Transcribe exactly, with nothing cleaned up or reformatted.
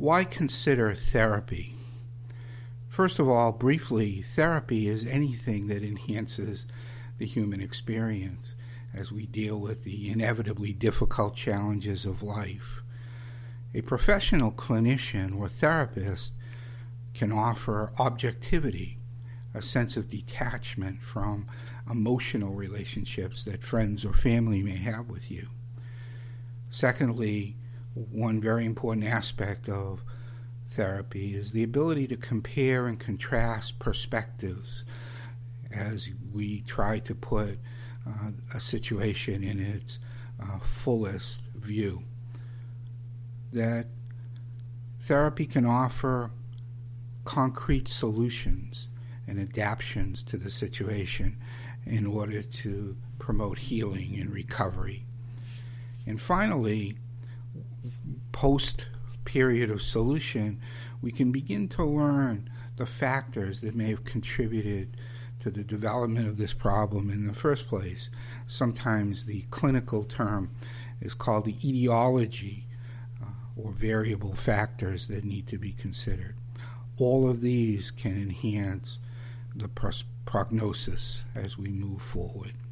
Why consider therapy? First of all, briefly, therapy is anything that enhances the human experience as we deal with the inevitably difficult challenges of life. A professional clinician or therapist can offer objectivity, a sense of detachment from emotional relationships that friends or family may have with you. Secondly, one very important aspect of therapy is the ability to compare and contrast perspectives as we try to put uh, a situation in its uh, fullest view. That therapy can offer concrete solutions and adaptations to the situation in order to promote healing and recovery. And finally, post period of solution, we can begin to learn the factors that may have contributed to the development of this problem in the first place. Sometimes the clinical term is called the etiology uh, or variable factors that need to be considered. All of these can enhance the pros- prognosis as we move forward.